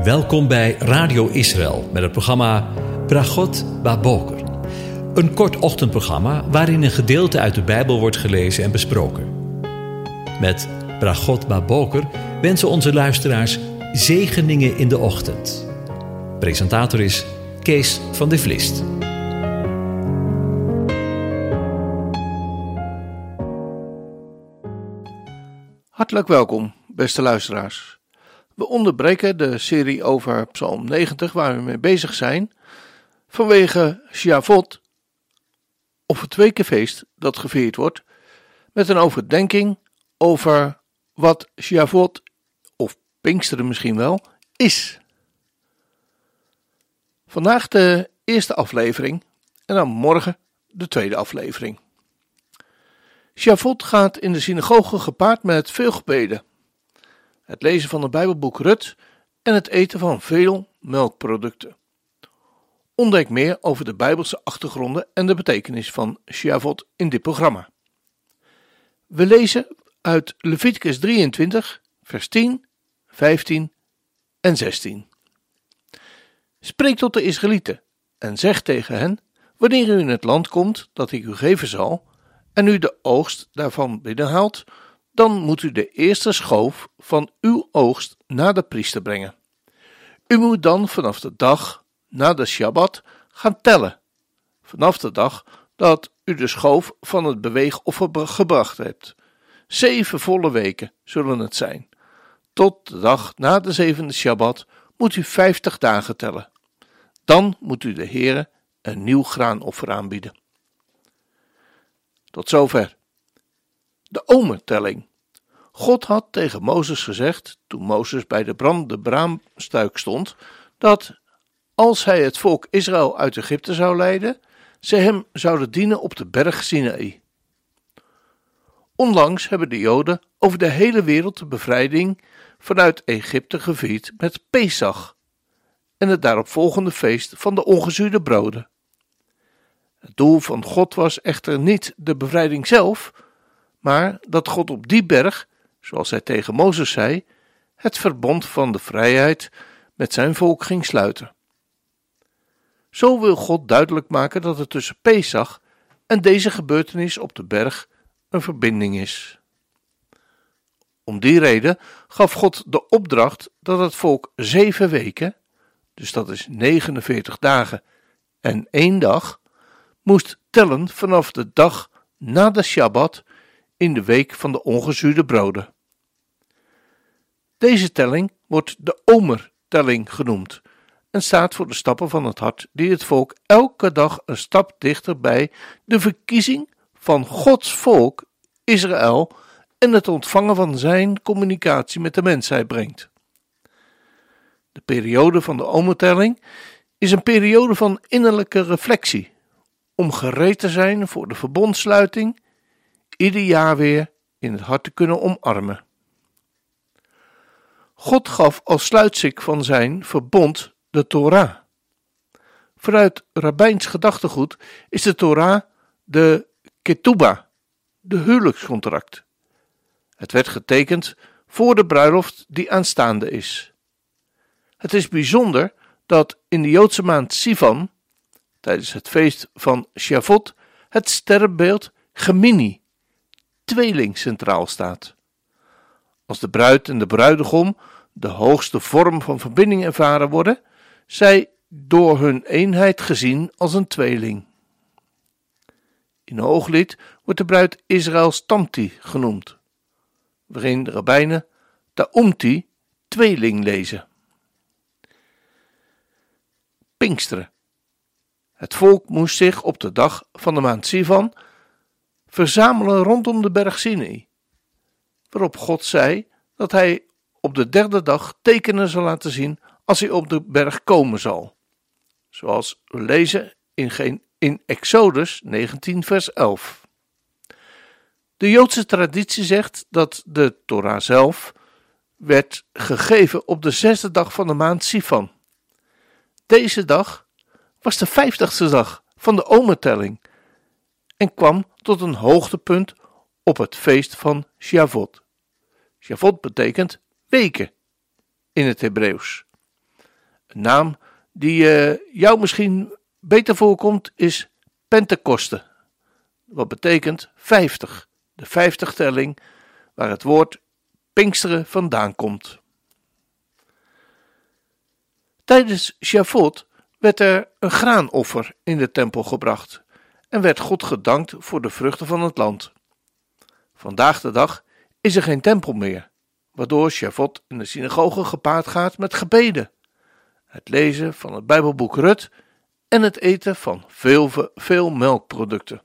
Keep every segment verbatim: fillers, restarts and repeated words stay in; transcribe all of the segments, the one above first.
Welkom bij Radio Israël met het programma Bragot Baboker. Een kort ochtendprogramma waarin een gedeelte uit de Bijbel wordt gelezen en besproken. Met Bragot Baboker wensen onze luisteraars zegeningen in de ochtend. Presentator is Kees van de Vlist. Hartelijk welkom, beste luisteraars. We onderbreken de serie over Psalm negentig, waar we mee bezig zijn, vanwege Shavuot, of het wekenfeest dat gevierd wordt, met een overdenking over wat Shavuot, of Pinksteren misschien wel, is. Vandaag de eerste aflevering en dan morgen de tweede aflevering. Shavuot gaat in de synagoge gepaard met veel gebeden, het lezen van het Bijbelboek Rut en het eten van veel melkproducten. Ontdek meer over de Bijbelse achtergronden en de betekenis van Shavuot in dit programma. We lezen uit Leviticus drieëntwintig, vers tien, vijftien en zestien. Spreek tot de Israëlieten en zeg tegen hen: wanneer u in het land komt dat ik u geven zal, en u de oogst daarvan binnenhaalt, dan moet u de eerste schoof van uw oogst naar de priester brengen. U moet dan vanaf de dag na de Shabbat gaan tellen, vanaf de dag dat u de schoof van het beweegoffer gebracht hebt. Zeven volle weken zullen het zijn. Tot de dag na de zevende Shabbat moet u vijftig dagen tellen. Dan moet u de Heere een nieuw graanoffer aanbieden. Tot zover. De omertelling. God had tegen Mozes gezegd, toen Mozes bij de brandende braamstuik stond, dat als hij het volk Israël uit Egypte zou leiden, ze hem zouden dienen op de berg Sinaï. Onlangs hebben de Joden over de hele wereld de bevrijding vanuit Egypte gevierd met Pesach en het daaropvolgende feest van de ongezuurde broden. Het doel van God was echter niet de bevrijding zelf, maar dat God op die berg, zoals hij tegen Mozes zei, het verbond van de vrijheid met zijn volk ging sluiten. Zo wil God duidelijk maken dat er tussen Pesach en deze gebeurtenis op de berg een verbinding is. Om die reden gaf God de opdracht dat het volk zeven weken, dus dat is negenenveertig dagen en één dag, moest tellen vanaf de dag na de Shabbat in de week van de ongezuurde broden. Deze telling wordt de omertelling genoemd en staat voor de stappen van het hart die het volk elke dag een stap dichter bij de verkiezing van Gods volk Israël en het ontvangen van zijn communicatie met de mensheid brengt. De periode van de omertelling is een periode van innerlijke reflectie, om gereed te zijn voor de verbondsluiting, ieder jaar weer in het hart te kunnen omarmen. God gaf als sluitstuk van zijn verbond de Torah. Vanuit rabbijns gedachtegoed is de Torah de ketubah, de huwelijkscontract. Het werd getekend voor de bruiloft die aanstaande is. Het is bijzonder dat in de Joodse maand Sivan, tijdens het feest van Shavuot, het sterrenbeeld Gemini, tweeling, centraal staat. Als de bruid en de bruidegom de hoogste vorm van verbinding ervaren worden, zij door hun eenheid gezien als een tweeling. In Hooglied wordt de bruid Israëls Tamti genoemd, waarin de rabbijnen Taumti, tweeling, lezen. Pinksteren. Het volk moest zich op de dag van de maand Sivan verzamelen rondom de berg Sinaï, waarop God zei dat hij op de derde dag tekenen zal laten zien als hij op de berg komen zal. Zoals we lezen in, in Exodus negentien vers elf. De Joodse traditie zegt dat de Torah zelf werd gegeven op de zesde dag van de maand Sivan. Deze dag was de vijftigste dag van de omertelling en kwam tot een hoogtepunt op het feest van Shavuot. Shavuot betekent weken in het Hebreeuws. Een naam die uh, jou misschien beter voorkomt is Pentekoste. Wat betekent vijftig, de vijftigtelling waar het woord Pinksteren vandaan komt. Tijdens Sjavot werd er een graanoffer in de tempel gebracht en werd God gedankt voor de vruchten van het land. Vandaag de dag is er geen tempel meer, waardoor Sjavot in de synagoge gepaard gaat met gebeden, het lezen van het Bijbelboek Rut en het eten van veel, veel melkproducten.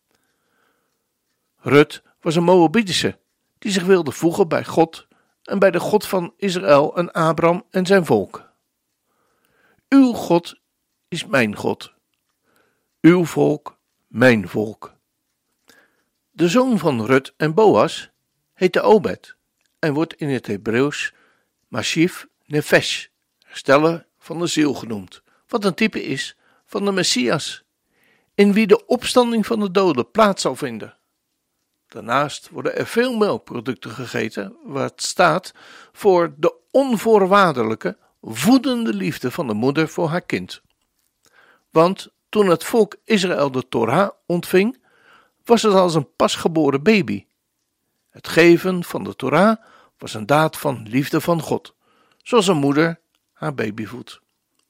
Rut was een Moabitische die zich wilde voegen bij God en bij de God van Israël en Abraham en zijn volk. Uw God is mijn God, uw volk mijn volk. De zoon van Rut en Boas heette Obed en wordt in het Hebreeuws Mashif Nefesh, hersteller van de ziel genoemd, wat een type is van de Messias, in wie de opstanding van de doden plaats zal vinden. Daarnaast worden er veel melkproducten gegeten, wat staat voor de onvoorwaardelijke, voedende liefde van de moeder voor haar kind. Want toen het volk Israël de Torah ontving, was het als een pasgeboren baby. Het geven van de Torah was een daad van liefde van God, zoals een moeder haar baby voedt.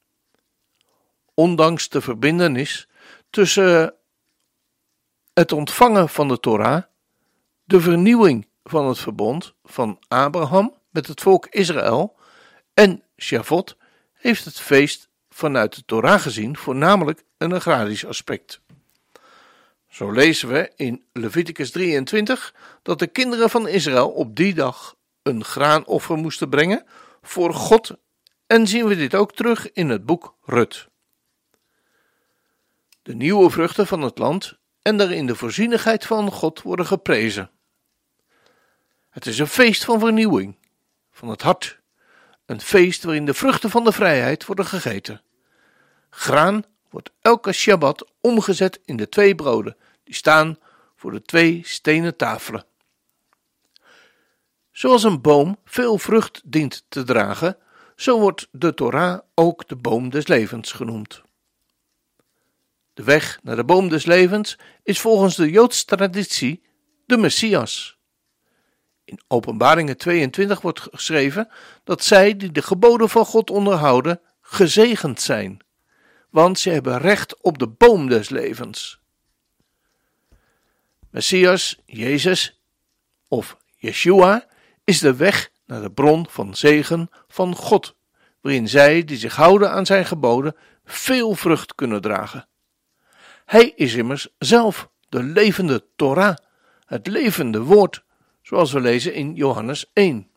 Ondanks de verbintenis tussen het ontvangen van de Torah, de vernieuwing van het verbond van Abraham met het volk Israël en Sjavot, heeft het feest vanuit de Torah gezien voornamelijk een agrarisch aspect. Zo lezen we in Leviticus drieëntwintig dat de kinderen van Israël op die dag een graanoffer moesten brengen voor God, en zien we dit ook terug in het boek Rut. De nieuwe vruchten van het land en daarin de voorzienigheid van God worden geprezen. Het is een feest van vernieuwing van het hart, een feest waarin de vruchten van de vrijheid worden gegeten. Graan wordt elke Shabbat omgezet in de twee broden, die staan voor de twee stenen tafelen. Zoals een boom veel vrucht dient te dragen, zo wordt de Torah ook de boom des levens genoemd. De weg naar de boom des levens is volgens de Joodse traditie de Messias. In Openbaringen tweeëntwintig wordt geschreven dat zij die de geboden van God onderhouden, gezegend zijn, want ze hebben recht op de boom des levens. Messias, Jezus of Yeshua, is de weg naar de bron van zegen van God, waarin zij die zich houden aan zijn geboden veel vrucht kunnen dragen. Hij is immers zelf de levende Torah, het levende woord, zoals we lezen in Johannes één.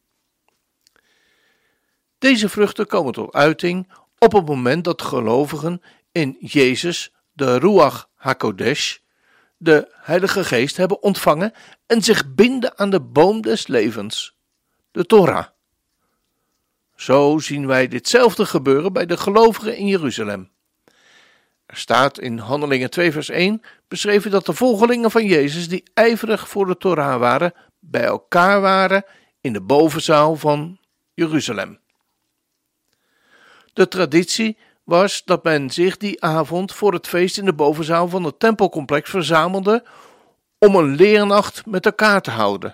Deze vruchten komen tot uiting op het moment dat gelovigen in Jezus, de Ruach HaKodesh, de Heilige Geest, hebben ontvangen en zich binden aan de boom des levens, de Torah. Zo zien wij ditzelfde gebeuren bij de gelovigen in Jeruzalem. Er staat in Handelingen twee vers één beschreven dat de volgelingen van Jezus die ijverig voor de Torah waren, bij elkaar waren in de bovenzaal van Jeruzalem. De traditie was dat men zich die avond voor het feest in de bovenzaal van het tempelcomplex verzamelde om een leernacht met elkaar te houden.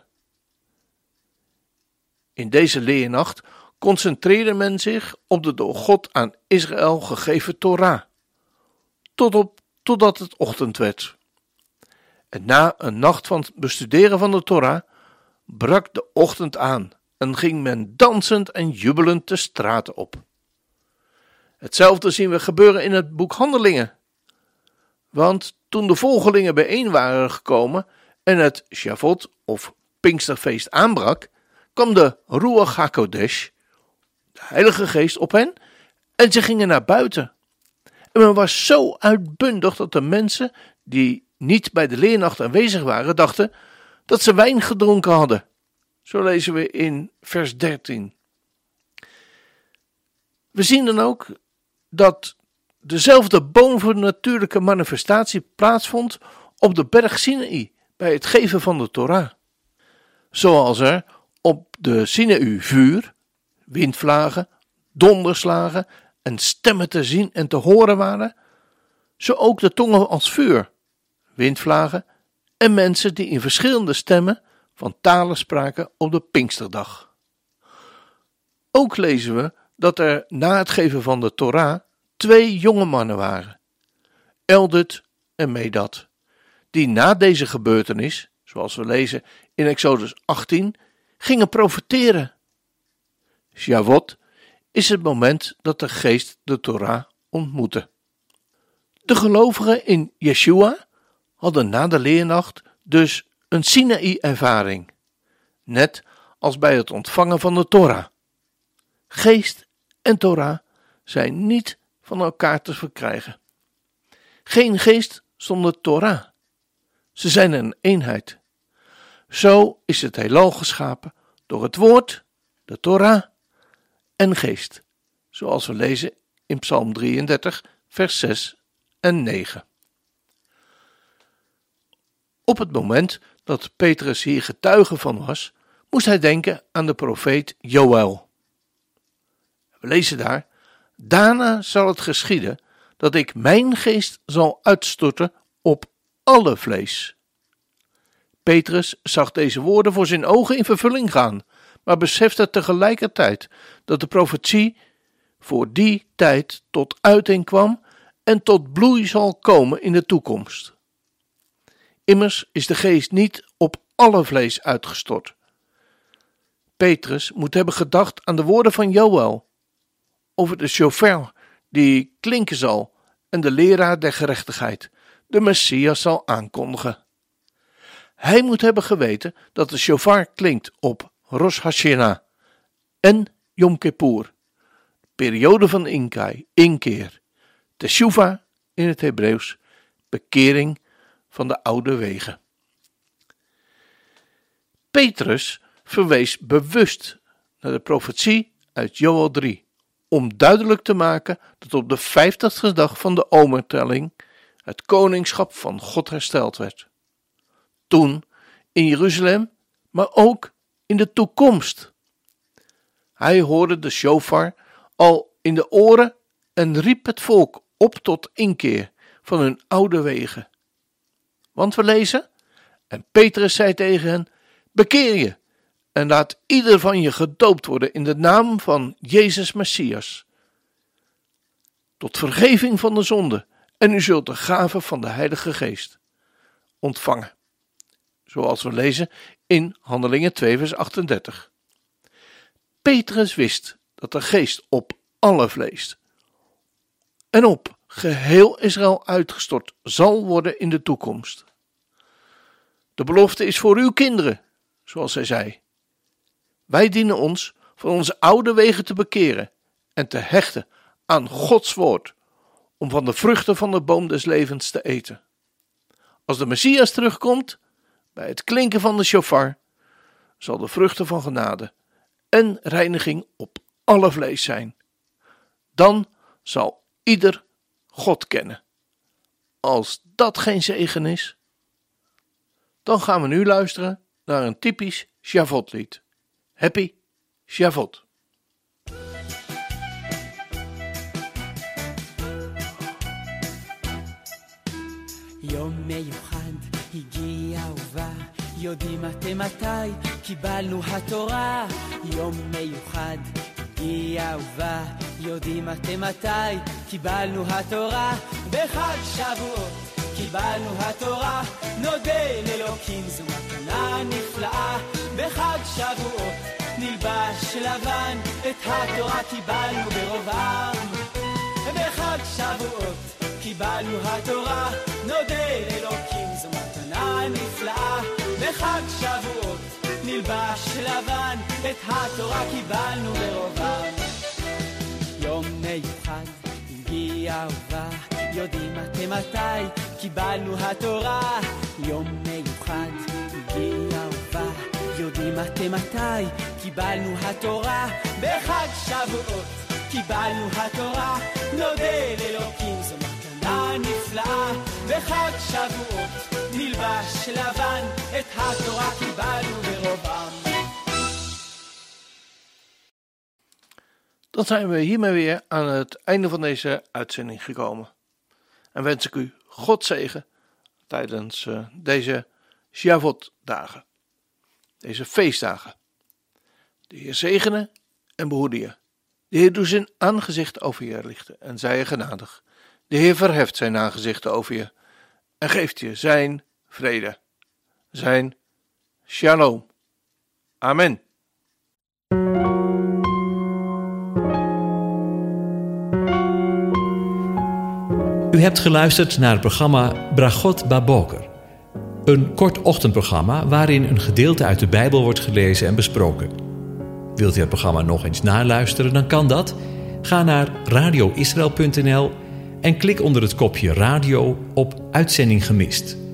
In deze leernacht concentreerde men zich op de door God aan Israël gegeven Torah, tot op, totdat het ochtend werd. En na een nacht van het bestuderen van de Torah brak de ochtend aan en ging men dansend en jubelend de straten op. Hetzelfde zien we gebeuren in het boek Handelingen. Want toen de volgelingen bijeen waren gekomen en het Sjavot of Pinksterfeest aanbrak, kwam de Ruach HaKodesh, de Heilige Geest, op hen en ze gingen naar buiten. En men was zo uitbundig dat de mensen die niet bij de leernacht aanwezig waren, dachten dat ze wijn gedronken hadden. Zo lezen we in vers dertien. We zien dan ook dat dezelfde bovennatuurlijke manifestatie plaatsvond op de berg Sinaï bij het geven van de Torah. Zoals er op de Sinaï vuur, windvlagen, donderslagen en stemmen te zien en te horen waren, zo ook de tongen als vuur, windvlagen en mensen die in verschillende stemmen van talen spraken op de Pinksterdag. Ook lezen we dat er na het geven van de Torah twee jonge mannen waren, Eldad en Medad, die na deze gebeurtenis, zoals we lezen in Exodus achttien, gingen profeteren. Shavuot is het moment dat de geest de Torah ontmoette. De gelovigen in Yeshua hadden na de leernacht dus een Sinaï-ervaring, net als bij het ontvangen van de Torah. Geest en Torah zijn niet van elkaar te verkrijgen. Geen geest zonder Torah. Ze zijn een eenheid. Zo is het heelal geschapen door het woord, de Torah en geest, zoals we lezen in Psalm drieëndertig, vers zes en negen. Op het moment dat Petrus hier getuige van was, moest hij denken aan de profeet Joël. We lezen daar: daarna zal het geschieden dat ik mijn geest zal uitstorten op alle vlees. Petrus zag deze woorden voor zijn ogen in vervulling gaan, maar besefte tegelijkertijd dat de profetie voor die tijd tot uiting kwam en tot bloei zal komen in de toekomst. Immers is de geest niet op alle vlees uitgestort. Petrus moet hebben gedacht aan de woorden van Joël over de shofar die klinken zal en de leraar der gerechtigheid, de Messias, zal aankondigen. Hij moet hebben geweten dat de shofar klinkt op Rosh Hashanah en Yom Kippur, periode van inkeer, inkeer, teshuva in het Hebreeuws, bekering van de oude wegen. Petrus verwees bewust naar de profetie uit Joël drie, om duidelijk te maken dat op de vijftigste dag van de omertelling het koningschap van God hersteld werd. Toen in Jeruzalem, maar ook in de toekomst. Hij hoorde de shofar al in de oren en riep het volk op tot inkeer van hun oude wegen. Want we lezen: en Petrus zei tegen hen: bekeer je en laat ieder van je gedoopt worden in de naam van Jezus Messias, tot vergeving van de zonde, en u zult de gave van de Heilige Geest ontvangen. Zoals we lezen in Handelingen twee vers achtendertig. Petrus wist dat de geest op alle vlees en op geheel Israël uitgestort zal worden in de toekomst. De belofte is voor uw kinderen, zoals hij zei. Wij dienen ons van onze oude wegen te bekeren en te hechten aan Gods woord, om van de vruchten van de boom des levens te eten. Als de Messias terugkomt, bij het klinken van de shofar, zal de vruchten van genade en reiniging op alle vlees zijn. Dan zal ieder God kennen. Als dat geen zegen is, dan gaan we nu luisteren naar een typisch Shavuot-lied. Happy Shavuot. יום מיוחד הגיע ובא, יודעים אתם מתי קיבלנו התורה. יום מיוחד הגיע ובא, יודעים אתם מתי קיבלנו התורה. בחג שבועות קיבלנו התורה, נודה לאלוקים זו מתנה נפלאה. בחג שבועות נלבש לבן, את התורה קיבלנו ברובם. בחג שבועות קיבלנו התורה, נודה לאלוקים זו מתנה נפלאה. בחג שבועות נלבש לבן, את התורה קיבלנו ברובם. יום מיוחד הגיע ובא, יודעים אתם מתי קיבלנו התורה. יום מיוחד הגיע ובא, יודעים אתם מתי קיבלנו התורה. בחג שבועות קיבלנו התורה, נודה לאלוקים זו מתנה נפלאה. בחג שבועות נלבש לבן, את התורה קיבלנו ברובם. Dan zijn we hiermee weer aan het einde van deze uitzending gekomen. En wens ik u God zegen tijdens uh, deze Shavuot-dagen. Deze feestdagen. De Heer zegene en behoede je. De Heer doet zijn aangezicht over je lichten en zij je genadig. De Heer verheft zijn aangezicht over je en geeft je zijn vrede. Zijn shalom. Amen. U hebt geluisterd naar het programma Bragot Baboker. Een kort ochtendprogramma waarin een gedeelte uit de Bijbel wordt gelezen en besproken. Wilt u het programma nog eens naluisteren, dan kan dat. Ga naar radio israël punt n l en klik onder het kopje radio op Uitzending gemist.